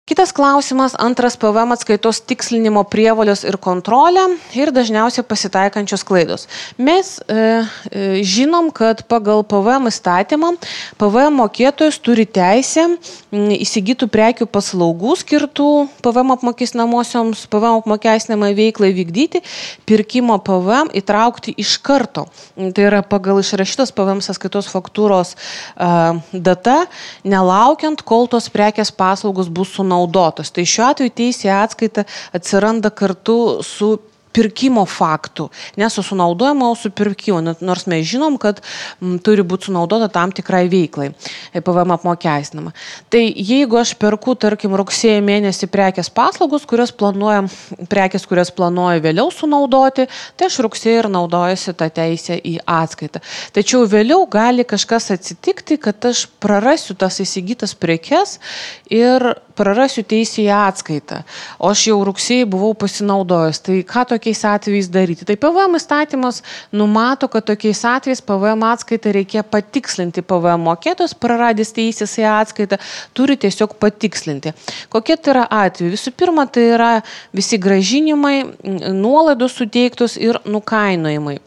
Kitas klausimas, antras PVM atskaitos tikslinimo prievolės ir kontrolė ir dažniausiai pasitaikančios klaidos. Mes žinom, kad pagal PVM įstatymą PVM mokėtojas turi teisę įsigytų prekių paslaugų skirtų PVM apmokestinamosioms PVM apmokestinamai veiklai vykdyti, pirkimo PVM įtraukti iš karto. Tai yra pagal išrašytos PVM sąskaitos faktūros data, nelaukiant, kol tos prekės paslaugos bus sunaudotos. Tai šiuo atveju teisė atskaita atsiranda kartu su pirkimo faktų, ne su sunaudojimo, o su pirkimu, nors mes žinom, kad turi būti sunaudota tam tikrai veiklai, PVM apmokestinama. Tai jeigu aš perku, tarkim, rugsėjo mėnesį prekės paslaugus, kurias planuoju vėliau sunaudoti, tai aš rugsėjo ir naudojasi tą teisę į atskaitą. Tačiau vėliau gali kažkas atsitikti, kad aš prarasiu tas įsigytas prekes ir prarasiu teisę į atskaitą, o aš jau rugsėjai buvau pasinaudojęs. Tai ką tokiais atvejais daryti? Tai PVM įstatymas numato, kad tokiais atvejais PVM atskaitą reikia patikslinti. PVM mokėtojas praradęs teisės į atskaitą turi tiesiog patikslinti. Kokie tai yra atvejai? Visų pirma, tai yra visi grąžinimai, nuolaidos suteiktos ir nukainojimai,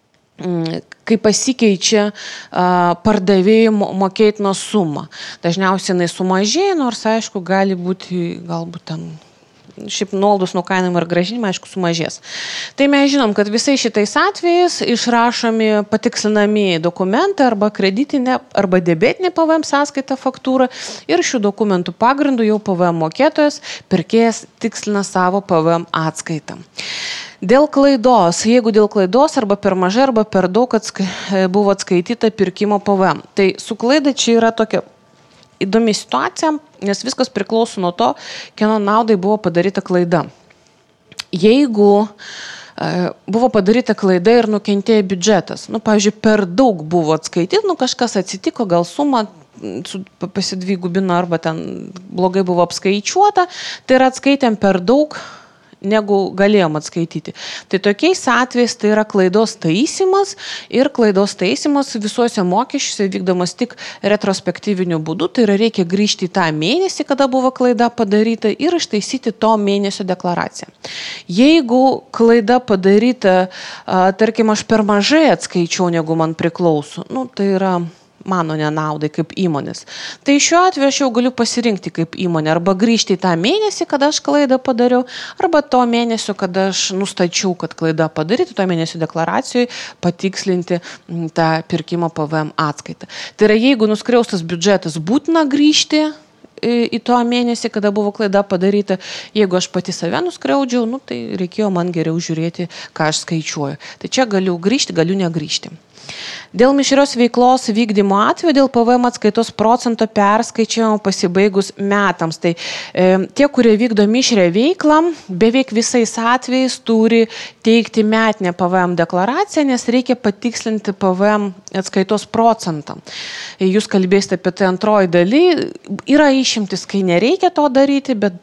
kai pasikeičia pardavėjų mokėtino suma. Dažniausiai jinai sumažėja, nors aišku gali būti galbūt ten šiaip nuolaidos nukainojimai ir grąžinimai, aišku, sumažės. Tai mes žinom, kad visais šitais atvejais išrašomi patikslinami dokumentai arba kreditinė arba debetinė PVM sąskaita faktūra ir šių dokumentų pagrindų jau PVM mokėtojas, pirkėjas tikslina savo PVM atskaitą. Dėl klaidos, jeigu dėl klaidos arba per mažai arba per daug buvo atskaityta pirkimo PVM, tai su klaida čia yra tokia įdomi situacija, nes viskas priklauso nuo to, kieno naudai buvo padaryta klaida. Jeigu buvo padaryta klaida ir nukentėjo biudžetas, pavyzdžiui, per daug buvo atskaityti, kažkas atsitiko, gal suma pasidvigubino arba ten blogai buvo apskaičiuota, tai yra atskaitėm per daug, negu galėjom atskaityti. Tai tokiais atvejais tai yra klaidos taisymas ir klaidos taisymas visuose mokesčiuose vykdomas tik retrospektyviniu būdu, tai yra reikia grįžti į tą mėnesį, kada buvo klaida padaryta ir ištaisyti to mėnesio deklaraciją. Jeigu klaida padaryta, tarkim, aš per mažai atskaičiau, negu man priklauso, tai yra mano nenaudai kaip įmonės. Tai šiuo atveju aš jau galiu pasirinkti kaip įmonė arba grįžti į tą mėnesį, kada aš klaidą padariau, arba to mėnesio, kada aš nustačiau, kad klaida padaryti, to mėnesio deklaracijoje patikslinti tą pirkimo PVM atskaitą. Tai yra, jeigu nuskriaustas biudžetas, būtina grįžti į to mėnesį, kada buvo klaida padaryta. Jeigu aš pati save nuskriaudžiau, tai reikėjo man geriau žiūrėti, ką aš skaičiuoju. Tai čia galiu grįžti, galiu negrįžti. Dėl mišrios veiklos vykdymo atveju dėl PVM atskaitos procento perskaičiavimo pasibaigus metams. Tai tie, kurie vykdo mišrią veiklą, beveik visais atvejais turi teikti metinę PVM deklaraciją, nes reikia patikslinti PVM atskaitos procentą. Jūs kalbėsite apie tai antroji daly. Yra išimtis, kai nereikia to daryti, bet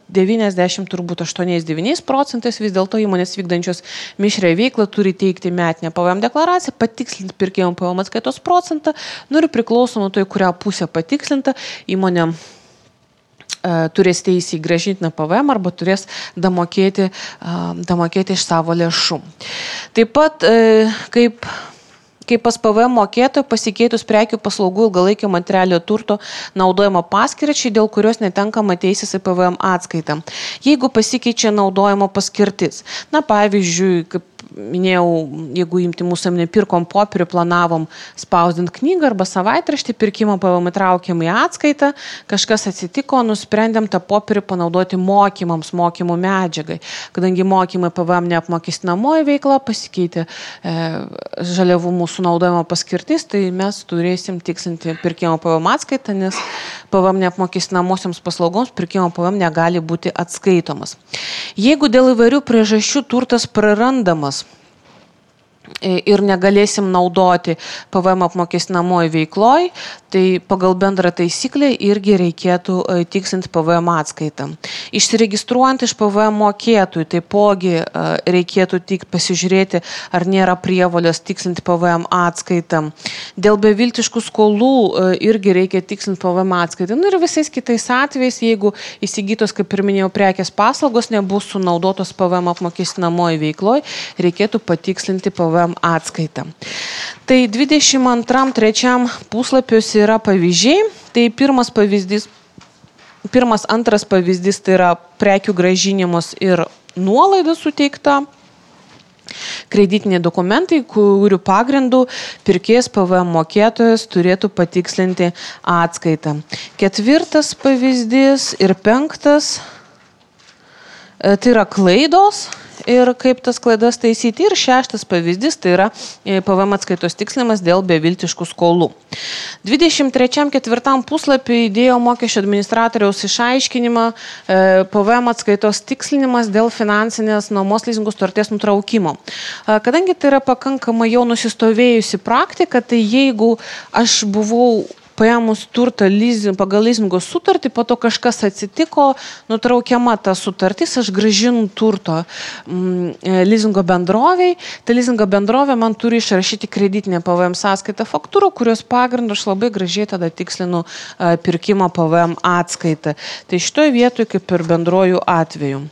98% vis dėlto įmonės vykdančios mišrią veiklą turi teikti metinę PVM deklaraciją, patikslinti pirkimo PVM atskaitos procentą, ir priklausomai nuo to, į kurią pusę patikslinta, įmonė turės teisę į grąžintiną PVM arba turės damokėti iš savo lėšų. Taip pat, kaip pas PVM mokėtoją pasikeitus prekių paslaugų ilgalaikio materialio turto naudojimo paskirčiai, dėl kurios netenkama teisės į PVM atskaitą. Jeigu pasikeičia naudojimo paskirtis, pavyzdžiui, kaip minėjau, jeigu imti mūsų pirkom popierių, planavom spausdinti knygą arba savaitraštį, pirkimo PVM įtraukiam į atskaitą, kažkas atsitiko, nusprendėm tą popierių panaudoti mokymams, mokymų medžiagai. Kadangi mokymai PVM neapmokestinamoji veikla, pasikeitė žaliavų mūsų naudojimo paskirtis, tai mes turėsim tikslinti pirkimo PVM atskaitą, nes PVM neapmokestinamosioms paslaugoms pirkimo PVM negali būti atskaitomas. Jeigu dėl įvairių priežasčių turtas prarandamas, ir negalėsim naudoti PVM apmokestinamoje veikloje, tai pagal bendrą taisyklę irgi reikėtų tikslinti PVM atskaitą. Išsiregistruojant iš PVM mokėtojų, taipogi reikėtų tik pasižiūrėti, ar nėra prievolės tikslinti PVM atskaitą. Dėl beviltiškų skolų irgi reikia tikslinti PVM atskaitą. Ir visais kitais atvejais, jeigu įsigytos, kaip ir minėjau, prekės paslaugos nebus sunaudotos PVM apmokestinamoje veikloje, reikėtų patikslinti PVM atskaitą. Tai 22-3 puslapiuose yra pavyzdžiai. Tai antras pavyzdys tai yra prekių grąžinimas ir nuolaida suteikta. Kreditiniai dokumentai, kurių pagrindų pirkėjas PVM mokėtojas turėtų patikslinti atskaitą. 4 pavyzdys ir 5 tai yra klaidos ir kaip tas klaidas taisyti. Ir 6 pavyzdys tai yra PVM atskaitos tikslinimas dėl beviltiškų skolų. 23-4 puslapį įdėjo mokesčio administratoriaus išaiškinimą PVM atskaitos tikslinimas dėl finansinės nuomos lizingo sutarties nutraukimo. Kadangi tai yra pakankamai jau nusistovėjusi praktika, tai jeigu aš buvau paėmus turtą pagal lizingo sutartį, po to kažkas atsitiko, nutraukiama ta sutartis, aš grąžinu turto lizingo bendroviai, ta lizingo bendrovė man turi išrašyti kreditinę PVM sąskaitą faktūrą, kurios pagrindu aš labai gražiai tada tikslinu pirkimo PVM atskaitą. Tai šitoje vietoje kaip ir bendrojų atveju.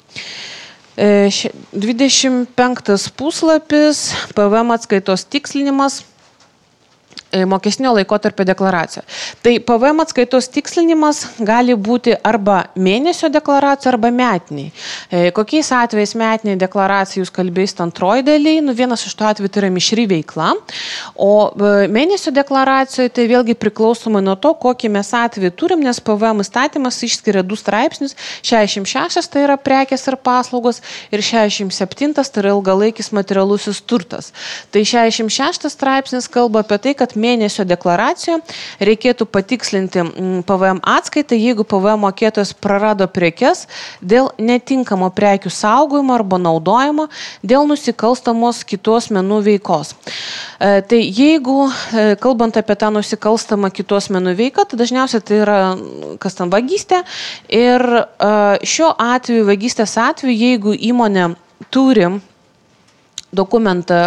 25 puslapis, PVM atskaitos tikslinimas, mokestinio laikotarpio deklaracija. Tai PVM atskaitos tikslinimas gali būti arba mėnesio deklaracija, arba metiniai. Kokiais atvejais metiniai deklaracija jūs kalbėsite antroji dalyje? Vienas iš to atveju tai yra mišri veikla, o mėnesio deklaracijoje tai vėlgi priklausomai nuo to, kokį mes atvejį turim, nes PVM įstatymas išskiria 2 straipsnius, 66 tai yra prekės ir paslaugos ir 67 tai yra ilgalaikis materialusis turtas. Tai 66 straipsnis kalba apie tai, kad mėnesio deklaracijoje reikėtų patikslinti PVM atskaitą, jeigu PVM mokėtojas prarado prekes dėl netinkamo prekių saugojimo arba naudojimo, dėl nusikalstamos kitos asmenų veikos. Tai jeigu, kalbant apie tą nusikalstamą kitos asmenų veiką, tai dažniausiai tai yra kas ten vagystė. Ir šiuo atveju, vagystės atveju, jeigu įmonė turi dokumentą,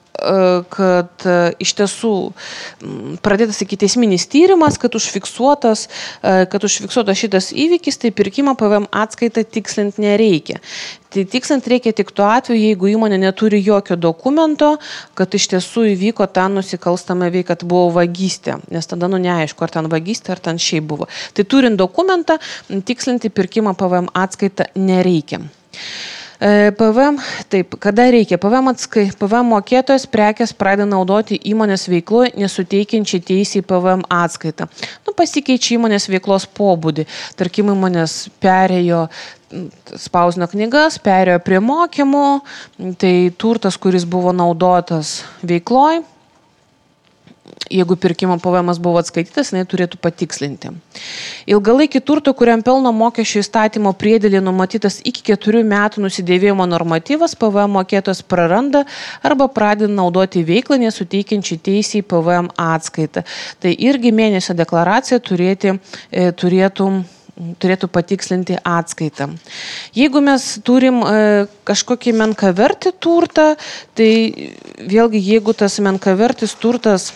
kad iš tiesų pradėtas ikiteisminis tyrimas, kad užfiksuotas šitas įvykis, tai pirkimo PVM atskaitą tikslinti nereikia. Tai tikslant reikia tik tuo atveju, jeigu įmonė neturi jokio dokumento, kad iš tiesų įvyko tą nusikalstamą veiką, kad buvo vagystė, nes tada neaišku, ar ten vagystė, ar ten šiaip buvo. Tai turint dokumentą, tikslinti pirkimo PVM atskaitą nereikia. PVM, taip, kada reikia? PVM mokėtojas prekės pradeda naudoti įmonės veikloje nesuteikiančiai teisę į PVM atskaitą. Pasikeičia įmonės veiklos pobūdį. Tarkim, įmonės perėjo, spausdino knygas, perėjo prie mokymų, tai turtas, kuris buvo naudotas veikloje, jeigu pirkimo PVM buvo atskaitytas, jinai turėtų patikslinti. Ilgalaikį turtą, kuriam pelno mokesčio įstatymo priedėlį numatytas iki 4 metų nusidėvėjimo normatyvas, PVM mokėtojas praranda arba pradeda naudoti veiklą nesuteikiančiai teisę į PVM atskaitą. Tai irgi mėnesio deklaracija turėtų patikslinti atskaitą. Jeigu mes turim kažkokį menkavertį turtą, tai vėlgi, jeigu tas menkavertis turtas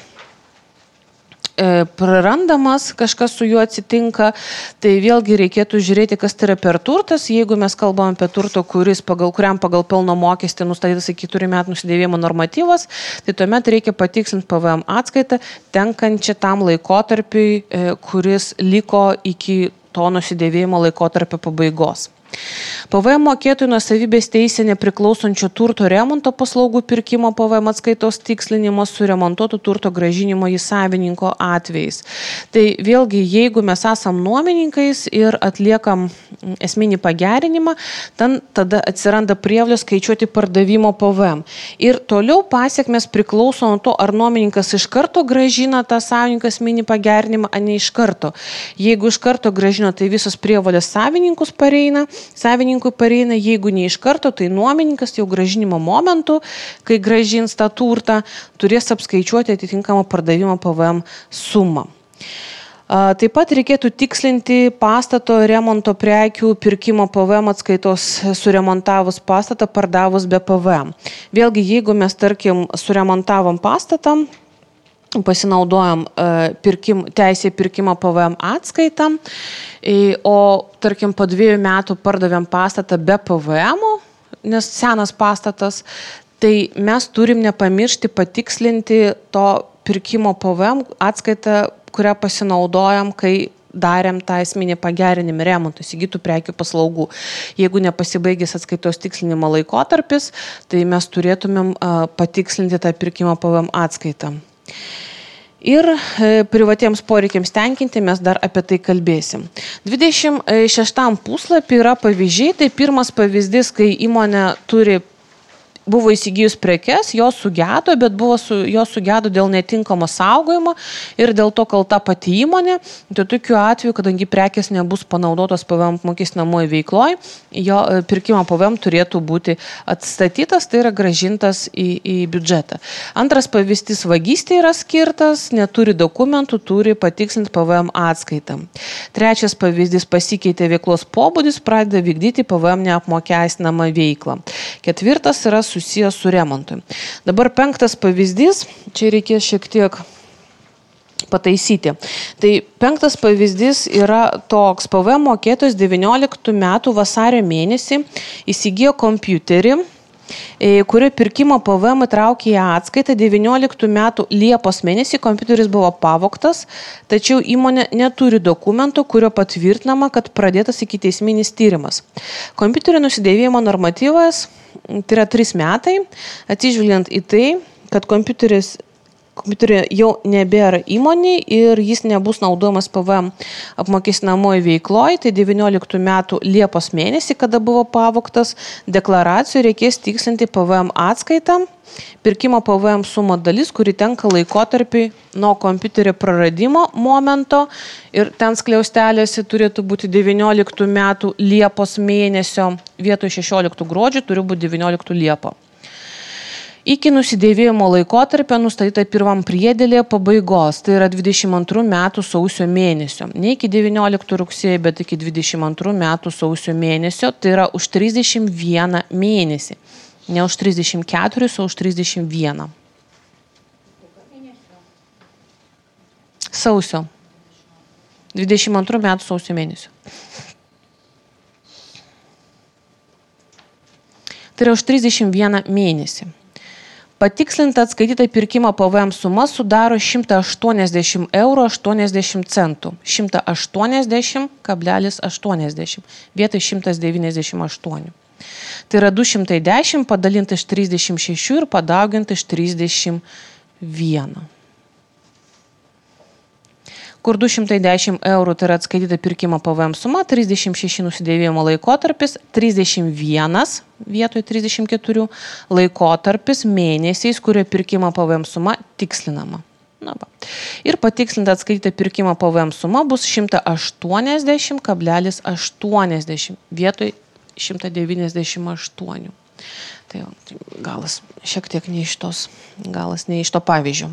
prarandamas, kažkas su juo atsitinka, tai vėlgi reikėtų žiūrėti, kas tai yra per turtas. Jeigu mes kalbam apie turto, kuriam pagal pelno mokestį nustatytas iki 4 metų nusidėvėjimo normatyvas, tai tuomet reikia patikslinti PVM atskaitą tenkančią tam laikotarpiui, kuris liko iki to nusidėvėjimo laikotarpio pabaigos. PVM mokėtojų nuosavybės teisė nepriklausančio turto remonto paslaugų pirkimo PVM atskaitos tikslinimo su remontuotų turto grąžinimo į savininko atvejais. Tai vėlgi, jeigu mes esam nuomininkais ir atliekam esminį pagerinimą, tada atsiranda prievolė skaičiuoti pardavimo PVM. Ir toliau pasiekmes priklauso nuo to, ar nuomininkas iš karto grąžina tą savininką esminį pagerinimą, ar ne iš karto. Jeigu iš karto grąžina, tai visos prievolės savininkus pareina. savininkui pareina, jeigu ne iš karto, tai nuomininkas jau grąžinimo momentu, kai grąžins tą turtą, turės apskaičiuoti atitinkamą pardavimo PVM sumą. Taip pat reikėtų tikslinti pastato remonto prekių pirkimo PVM atskaitos suremontavus pastatą, pardavus be PVM. Vėlgi, jeigu mes, tarkim, suremontavom pastatą, pasinaudojam teisė pirkimo PVM atskaitą, o, tarkim, po 2 metų pardavėm pastatą be PVM, nes senas pastatas, tai mes turim nepamiršti patikslinti to pirkimo PVM atskaitą, kurią pasinaudojam, kai darėm tą esminį pagerinimą remontą, įsigytų prekių paslaugų. Jeigu nepasibaigęs atskaitos tikslinimo laikotarpis, tai mes turėtumėm patikslinti tą pirkimo PVM atskaitą. Ir privatiems poreikiams tenkinti mes dar apie tai kalbėsim. 26 puslapį yra pavyzdžiai, tai pirmas pavyzdys, kai įmonė buvo įsigijus prekes, jos sugedo, bet jos sugedo dėl netinkamo saugojimo ir dėl to kalta pati įmonė. Tai tokiu atveju, kadangi prekės nebus panaudotos PVM apmokestinamoje veikloje, jo pirkimo PVM turėtų būti atstatytas, tai yra grąžintas į biudžetą. Antras pavyzdys vagystė yra skirtas, neturi dokumentų, turi patikslinti PVM atskaitą. Trečias pavyzdys pasikeitė veiklos pobūdis, pradeda vykdyti PVM neapmokestinamą veiklą. Ketvirtas yra susijęs su remontu. Dabar 5 pavyzdys, čia reikės šiek tiek pataisyti. Tai 5 pavyzdys yra toks, PVM mokėtojas 19 metų vasario mėnesį įsigijo kompiuterį, kurio pirkimo PVM įtraukė į atskaitą. 19 metų Liepos mėnesį kompiuteris buvo pavogtas, tačiau įmonė neturi dokumento, kurio patvirtinama, kad pradėtas ikiteisminis tyrimas. Kompiuterio nusidėvėjimo normatyvas tai yra 3 metai, atsižvelgiant į tai, kad kompiuterį jau nebėra įmonė ir jis nebus naudojamas PVM apmokestinamoje veikloje, tai 19 metų Liepos mėnesį, kada buvo pavogtas, deklaracijų reikės tikslinti PVM atskaitą, pirkimo PVM sumo dalis, kuri tenka laikotarpiui nuo kompiuterio praradimo momento ir ten skliaustelėse turėtų būti 19 metų Liepos mėnesio, vietoj 16 gruodžio turi būti 19 Liepo. Iki nusidėvėjimo laikotarpio nustatyta pirmam priedėlėje pabaigos, tai yra 22 metų sausio mėnesio. Ne iki 19 rugsėjo, bet iki 22 metų sausio mėnesio, tai yra už 31 mėnesį. Ne už 34, o už 31. Sausio. 22 metų sausio mėnesio. Tai yra už 31 mėnesį. Patikslinta atskaityta pirkimo PVM suma sudaro 180 eurų 80 centų. 180,80 vietoj 198. Tai yra 210 padalinta iš 36 ir padauginta iš 31. Kur 210 eurų tai yra atskaityta pirkimo PVM suma, 36 nusidėvėjimo laikotarpis, 31 vietoj 34 laikotarpis mėnesiais, kurio pirkimo PVM suma tikslinama. Ir patikslinta atskaityta pirkimo PVM suma bus 180,80 vietoj 198. Tai galas šiek tiek ne iš to pavyzdžio.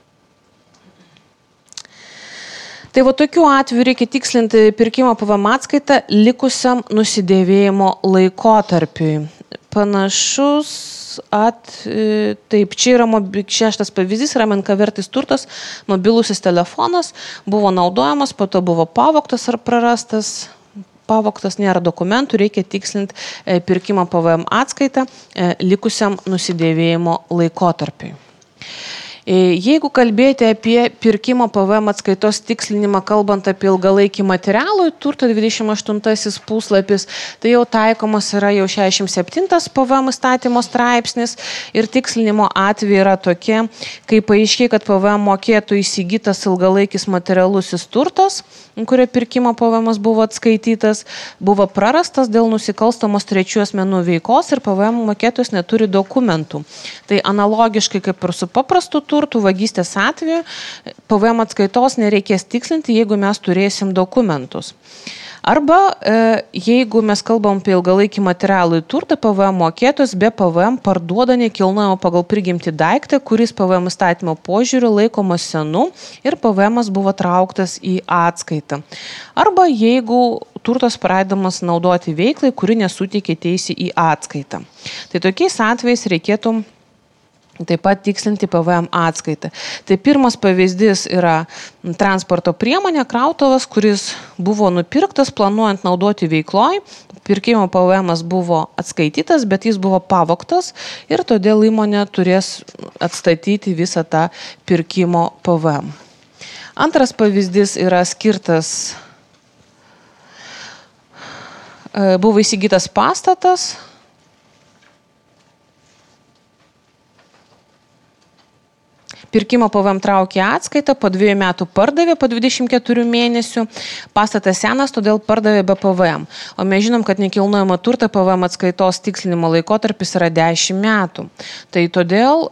Tai tokiu atveju reikia tikslinti pirkimo PVM atskaitą likusiam nusidėvėjimo laikotarpiui. Panašus taip, čia yra 6 pavyzdys, yra menkavertis turtas, mobilusis telefonas, buvo naudojamas, po to buvo pavogtas ar prarastas. Pavogtas nėra dokumentų, reikia tikslinti pirkimo PVM atskaitą likusiam nusidėvėjimo laikotarpiui. Jeigu kalbėti apie pirkimo PVM atskaitos tikslinimą, kalbant apie ilgalaikį materialų turtą, 28 puslapis, tai jau taikomas yra jau 67 PVM įstatymo straipsnis ir tikslinimo atveju yra tokie, kai paaiškėja, kad PVM mokėtų įsigytas ilgalaikis materialusis turtas, kurio pirkimo PVM buvo atskaitytas, buvo prarastas dėl nusikalstamos trečių asmenų veikos ir PVM mokėtojas neturi dokumentų. Tai analogiškai kaip ir su paprastu turtu, turtų vagystės atveju PVM atskaitos nereikės tikslinti, jeigu mes turėsim dokumentus. Arba jeigu mes kalbam apie ilgalaikį materialų turtą, PVM mokėtojas be PVM parduoda nekilnojamą pagal prigimtį daiktą, kuris PVM įstatymo požiūriu laikomas senu ir PVM buvo trauktas į atskaitą. Arba jeigu turtas pradedamas naudoti veiklai, kuri nesuteikia teisę į atskaitą. Tai tokiais atvejais reikėtų taip pat tikslinti PVM atskaitą. Tai pirmas pavyzdys yra transporto priemonė, krautuvas, kuris buvo nupirktas planuojant naudoti veikloj. Pirkimo PVM buvo atskaitytas, bet jis buvo pavogtas ir todėl įmonė turės atstatyti visą tą pirkimo PVM. Antras pavyzdys yra skirtas, buvo įsigytas pastatas, pirkimo PVM traukė atskaitą, po 2 metų pardavė po 24 mėnesių, pastatas senas, todėl pardavė be PVM. O mes žinom, kad nekilnojamo turto PVM atskaitos tikslinimo laikotarpis yra 10 metų. Tai todėl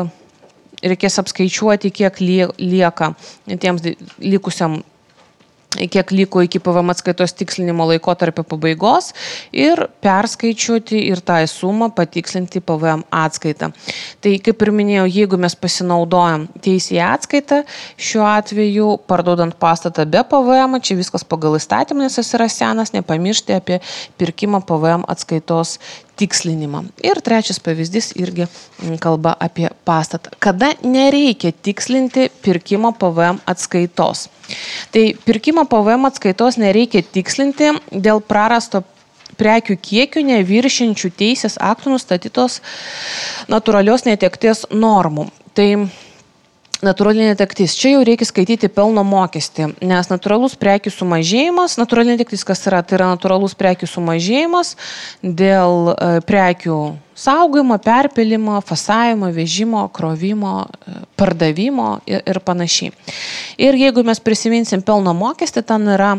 reikės apskaičiuoti, kiek lieka tiems likusiam, kiek liko iki PVM atskaitos tikslinimo laikotarpio pabaigos ir perskaičiuoti ir tą sumą patikslinti PVM atskaitą. Tai kaip ir minėjau, jeigu mes pasinaudojam teisę į atskaitą, šiuo atveju parduodant pastatą be PVM, čia viskas pagal įstatymą, nes jis yra senas, nepamiršti apie pirkimą PVM atskaitos tikslinimą. Ir trečias pavyzdys irgi kalba apie pastatą. Kada nereikia tikslinti pirkimo PVM atskaitos? Tai pirkimo PVM atskaitos nereikia tikslinti dėl prarasto prekių kiekių neviršinčių teisės aktų nustatytos natūralios netekties normų. Tai natūralinė netektis. Čia jau reikia skaityti pelno mokestį, nes natūralus prekių sumažėjimas, natūralinė netektis kas yra? Tai yra natūralus prekių sumažėjimas dėl prekių saugojimo, perpylimo, fasavimo, vežimo, krovimo, pardavimo ir panašiai. Ir jeigu mes prisiminsim pelno mokestį, ten yra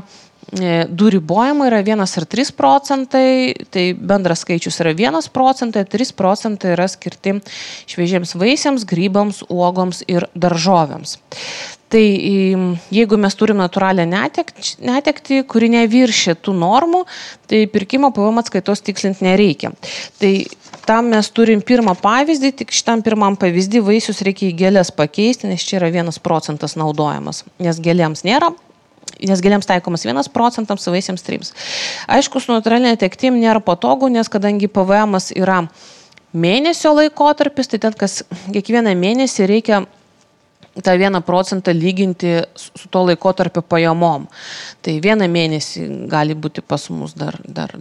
2 ribojimai, yra 1 ir 3 procentai, tai bendras skaičius yra 1 procentai, 3 procentai yra skirti šviežiems vaisiams, grybams, uogoms ir daržovėms. Tai jeigu mes turim natūralią netektį, kuri neviršė tų normų, tai pirkimo PVM atskaitos tikslinti nereikia. Tai tam mes turim pirmą pavyzdį, tik šitam pirmam pavyzdį vaisius reikia į gėlės pakeisti, nes čia yra 1 procentas naudojamas, nes gėlėms nėra. Nes gėlėms taikomas 1 procentams, vaisiams 3. Aišku, su natūralinė netektim nėra patogu, nes kadangi PVM yra mėnesio laikotarpis, tai ten kiekvieną mėnesį reikia tą 1 procentą lyginti su to laikotarpio pajamom. Tai 1 mėnesį gali būti pas mus dar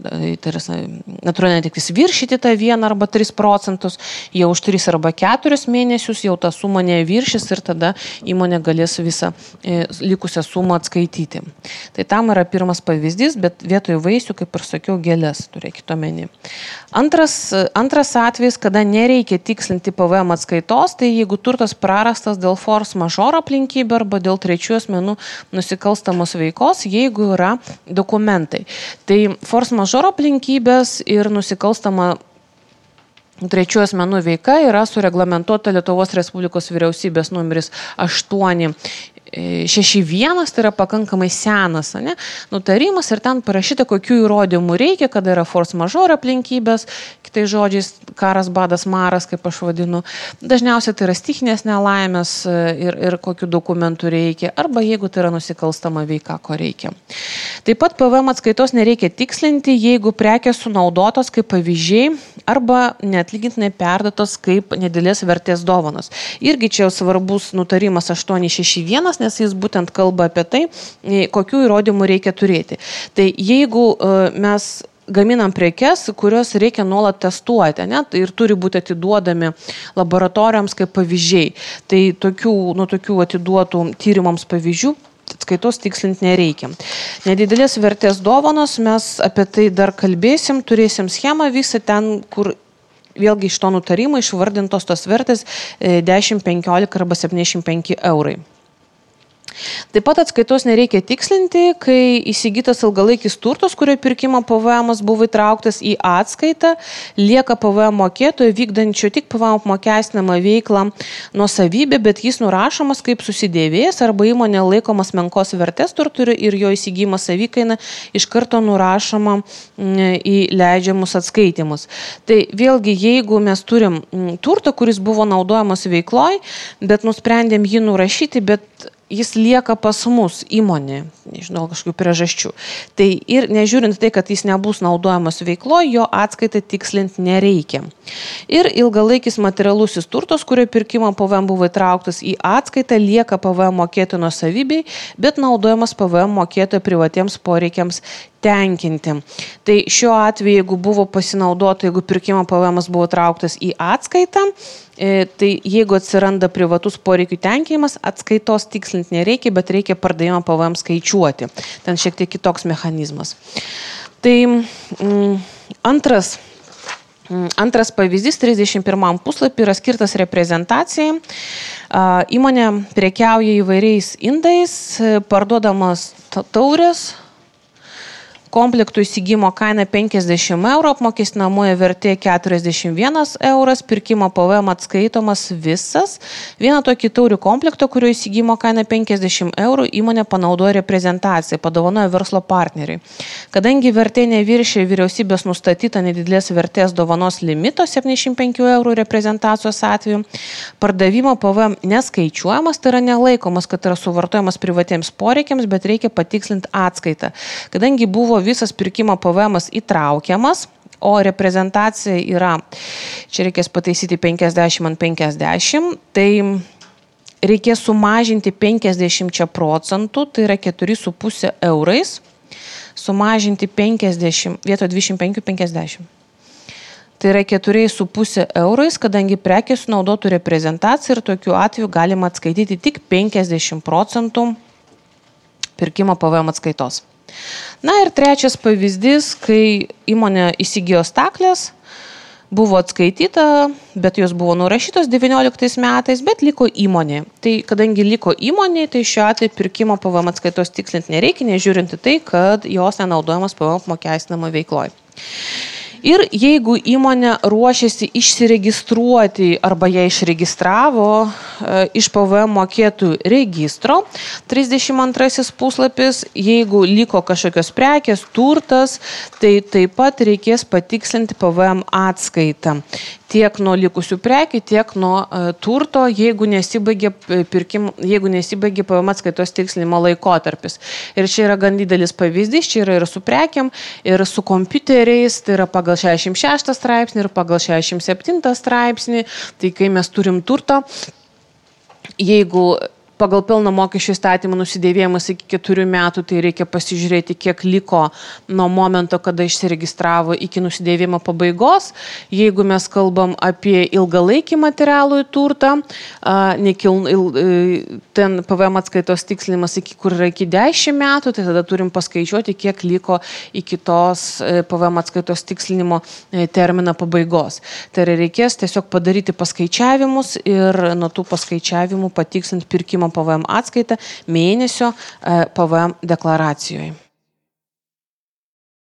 natūralinė netektis viršyti tą 1 arba 3 procentus, jau už 3 arba 4 mėnesius jau tą sumą neviršys ir tada įmonė galės visą likusią sumą atskaityti. Tai tam yra pirmas pavyzdys, bet vietoj vaisių, kaip ir sakiau, gėlės turėkite omeny. Antras atvejis, kada nereikia tikslinti PVM atskaitos, tai jeigu turtas prarastas dėl force majeure aplinkybių arba dėl trečių asmenų nusikalstamos veikos, jeigu yra dokumentai. Tai force majeure aplinkybės ir nusikalstama trečių asmenų veika yra sureglamentuota Lietuvos Respublikos vyriausybės numeris 861, tai yra pakankamai senas nutarimas ir ten parašyta, kokių įrodymų reikia, kada yra force majeure aplinkybės, kitais žodžiais karas, badas, maras, kaip aš vadinu. Dažniausiai tai yra stichinės nelaimės ir kokių dokumentų reikia, arba jeigu tai yra nusikalstama veika, ko reikia. Taip pat PVM atskaitos nereikia tikslinti, jeigu prekės sunaudotos kaip pavyzdžiai arba neatlygintinai perduotos kaip nedidelės vertės dovanos. Irgi čia jau svarbus nutarimas 861, nes jis būtent kalba apie tai, kokių įrodymų reikia turėti. Tai jeigu mes gaminam prekes, kurios reikia nuolat testuoti, ir turi būti atiduodami laboratorijoms kaip pavyzdžiai, tai tokių atiduotų tyrimams pavyzdžių atskaitos tikslinti nereikia. Nedidelės vertės dovanos, mes apie tai dar kalbėsim, turėsim schemą visą ten, kur vėlgi iš to nutarimo išvardintos tos vertės 10, 15 arba 75 eurai. Taip pat atskaitos nereikia tikslinti, kai įsigytas ilgalaikis turtas, kurio pirkimo PVM buvo įtrauktas į atskaitą, lieka PVM mokėtojo vykdančio tik PVM apmokestinamą veiklą nuosavybė, bet jis nurašomas kaip susidėvėjęs arba įmonė laikomas menkos vertės turtui ir jo įsigymas savikaina iš karto nurašoma į leidžiamus atskaitimus. Tai vėlgi, jeigu mes turim turtą, kuris buvo naudojamas veikloj, bet nusprendėm jį nurašyti, bet jis lieka pas mus įmonė, nežinau, kažkokių priežasčių. Tai ir nežiūrint tai, kad jis nebus naudojamas veikloje, jo atskaitą tikslinti nereikia. Ir ilgalaikis materialusis turtas, kurio pirkimo PVM buvo įtrauktas į atskaitą, lieka PVM mokėtojo nuosavybei, bet naudojamas PVM mokėtojo privatiems poreikiams tenkinti. Tai šiuo atveju, jeigu buvo pasinaudota, jeigu pirkimo PVM buvo trauktas į atskaitą, tai jeigu atsiranda privatus poreikių tenkinimas, atskaitos tikslinti nereikia, bet reikia pardavimą PVM skaičiuoti. Ten šiek tiek kitoks mechanizmas. Tai antras pavyzdys 31 puslapį yra skirtas reprezentacijai. Įmonė prekiauja įvairiais indais, parduodamas taurės. Komplektų įsigymo kaina 50 eurų, apmokestinamoji vertė 41 euras, pirkimo PVM atskaitomas visas. Vieną tokį taurių komplektą, kurio įsigymo kaina 50 eurų, įmonė panaudoja reprezentaciją, padovanoja verslo partneriui. Kadangi vertė neviršė vyriausybės nustatyta nedidelės vertės dovanos limito 75 eurų reprezentacijos atveju, pardavimo PVM neskaičiuojamas, tai yra nelaikomas, kad yra suvartojamas privatiems poreikiams, bet reikia patikslinti atskaitą. Kadangi buvo visas pirkimo PVM įtraukiamas, o reprezentacija yra, čia reikės pataisyti 50 ant 50, tai reikės sumažinti 50%, tai yra 4,5 eurais, sumažinti 50, vietoj 25-50. Tai yra 4,5 eurais, kadangi prekė sunaudotų reprezentaciją ir tokiu atveju galima atskaityti tik 50% pirkimo PVM atskaitos. Na ir trečias pavyzdys, kai įmonė įsigijo staklės, buvo atskaityta, bet jos buvo nurašytos 19 metais, bet liko įmonė. Tai kadangi liko įmonė, tai šiuo atveju pirkimo PVM atskaitos tikslinti nereikia, nežiūrinti tai, kad jos nenaudojamas PVM apmokestinama veikloje. Ir jeigu įmonė ruošiasi išsiregistruoti arba ją išregistravo iš PVM mokėtojų registro, 32 puslapis, jeigu liko kažkokios prekės, turtas, tai taip pat reikės patikslinti PVM atskaitą. Tiek nuo likusių prekių, tiek nuo turto, jeigu nesibaigė PVM atskaitos tikslinimo laikotarpis. Ir čia yra gan didelis pavyzdys, čia yra ir su prekiam, ir su kompiuteriais, tai yra pagal 66 straipsnį ir pagal 67 straipsnį. Tai kai mes turim turtą, jeigu pagal pelno mokesčio įstatymą nusidėvėjimas iki 4 metų, tai reikia pasižiūrėti, kiek liko nuo momento, kada išsiregistravo iki nusidėvėjimo pabaigos. Jeigu mes kalbam apie ilgalaikį materialų turtą, ten PVM atskaitos tikslinimas kur yra iki 10 metų, tai tada turim paskaičiuoti, kiek liko iki tos PVM atskaitos tikslinimo termino pabaigos. Tai reikės tiesiog padaryti paskaičiavimus ir nuo tų paskaičiavimų patikslinti pirkimo PVM atskaitą mėnesio PVM deklaracijoje.